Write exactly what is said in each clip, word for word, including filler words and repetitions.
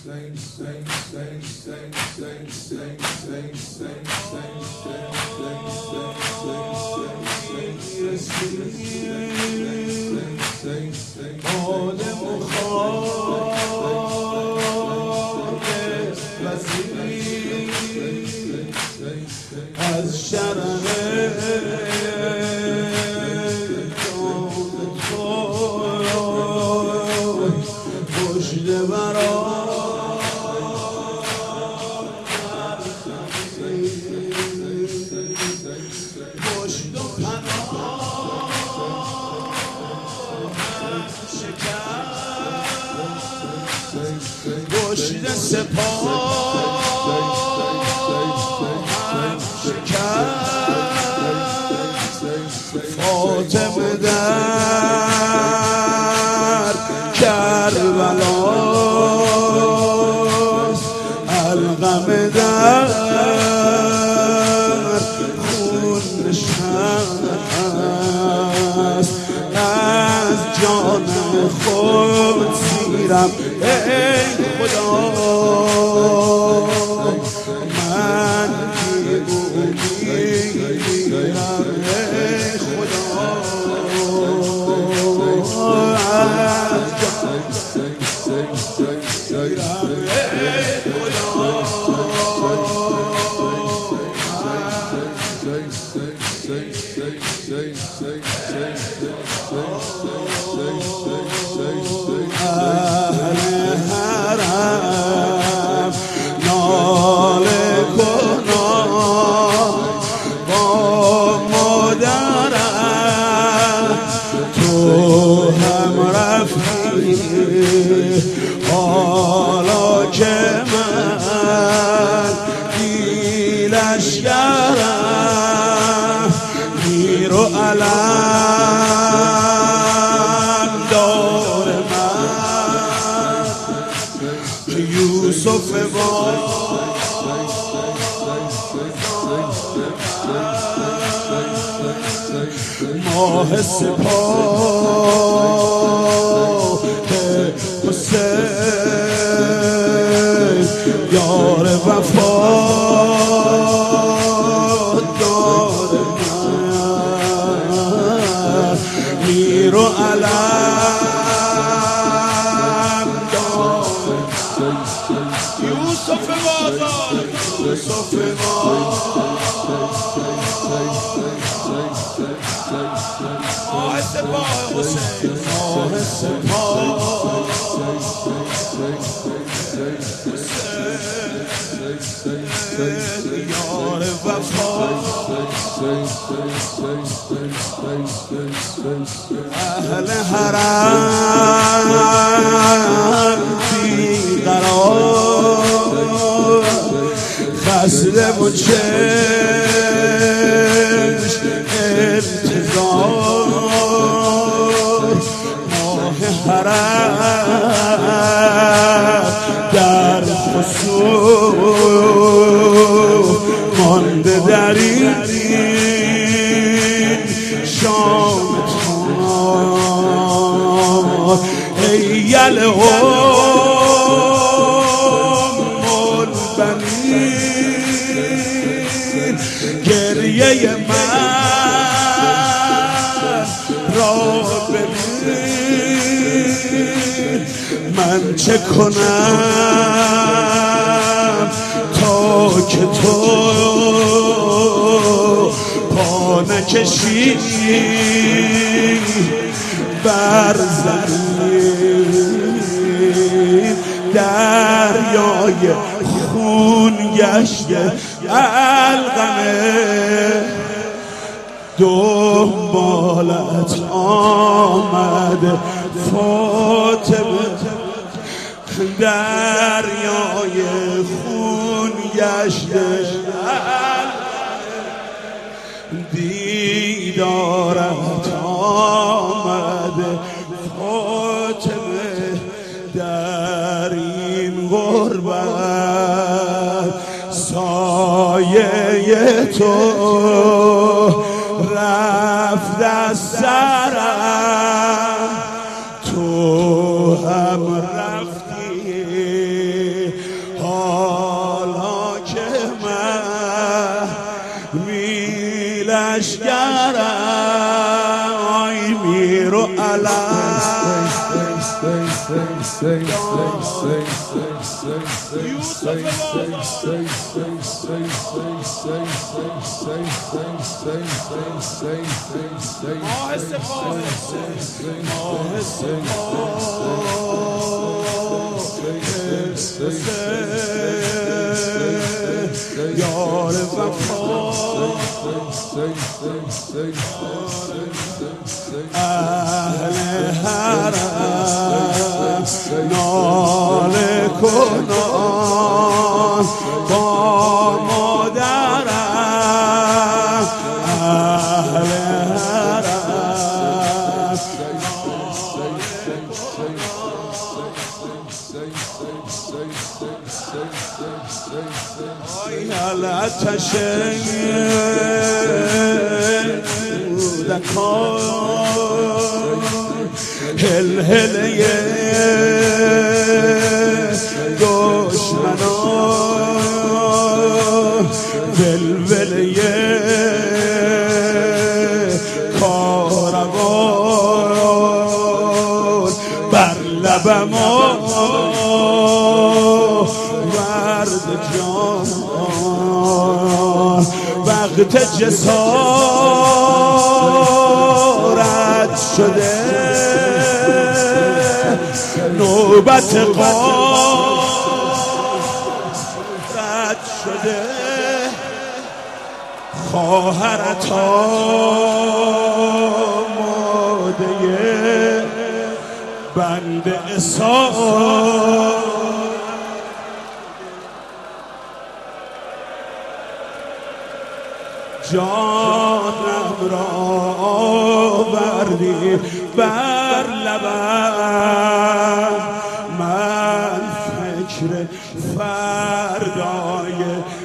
از شرم مژده برا مژد و پناه شکست مژده سپاه فاطمه در کربلاست، الغم در خون نشست، از جان خود سیرم ای خدا من میگویم ای خدا از جان سیرم ای خدا اهل حرم ناله کنان با مادرم، تو هم رفتی حالا که من دیلشگرم، میر و علم دار من که یوسف با ماه سپاه حسین یار وفا دار من، میر و علم دار یوسف بازار یوسف ماه سپاه حسین ماه سپاه حسین یار وفا، اهل حرم بی قرار خسته و چشم انتظار، ماه حرم در خسوف مانده در این شام تار، ای الام البنین گریه من را ببین، من چه کنم تا که تو پا نکشی بر زمین، دریای خون گشته القمه دنبالت آمده فاطمه، دریای خون گشته دیدارت آمده فاطمه، در این غربت سایه تو رفت از سرم، تو هم رفتی لشگرم میر و علم ماه سپاه ماه سپاه یار وفا اهل حرم ناله کنان با مادرم اهل حرم آتش کودکان هل هله دشمنان ولوله کاروان بر لبم ورد جان وقت جسارت شده نوبت غارت شده خواهرت آماده بند اسار جانم را آوردی بر لبم من فکر فردای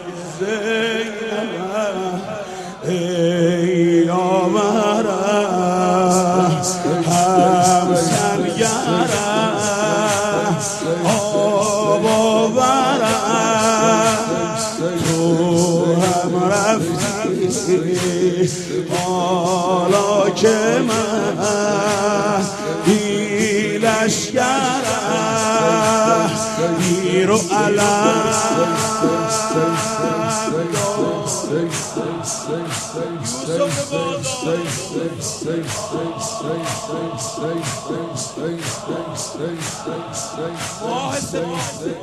زینبم ای آورم هم سرگرم آب آورم تو هم رفتی حالا که من بی لشگرم میر و علم ماه سپاه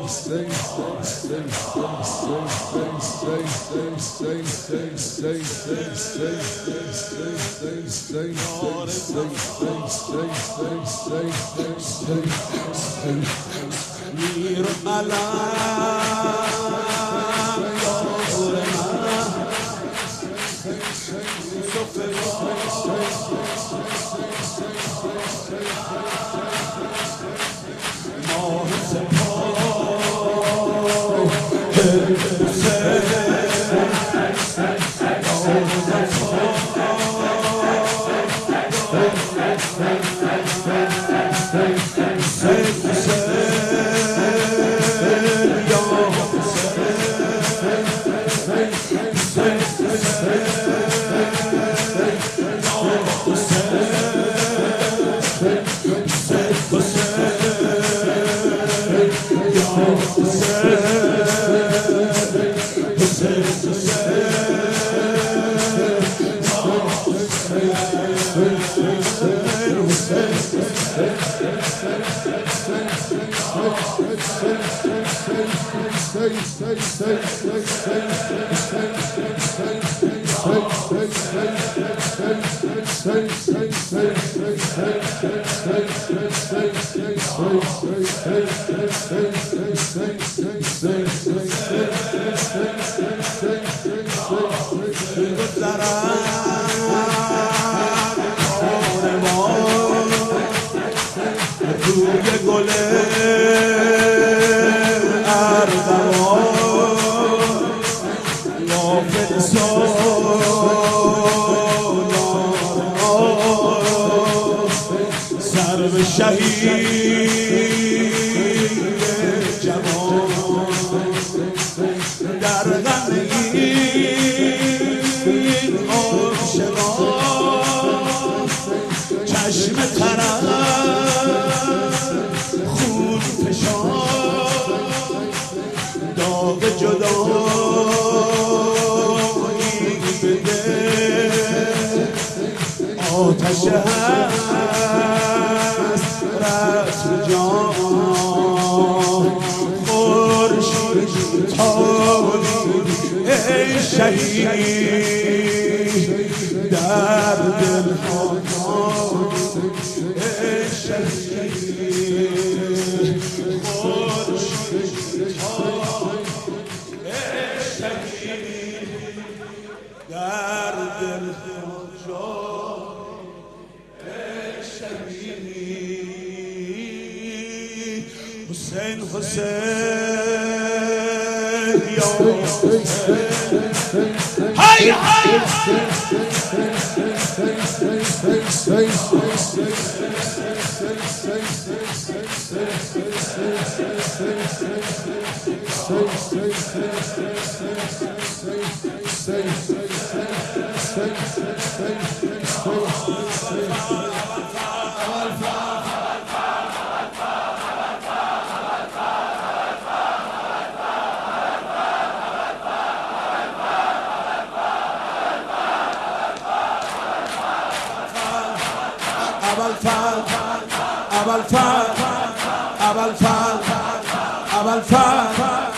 میر و علم یار من یوسف ماه سپاه روی گل اردوان غافل سالار سر به شهید جوان در غم این عاشق باشه حسرت جان خورشید تابی ای شهید در دل ها ای شهید خورشید تابی ای شهید در دل ها ای شهید حسین حسین یا های های أبا الفال أبا الفال أبا الفال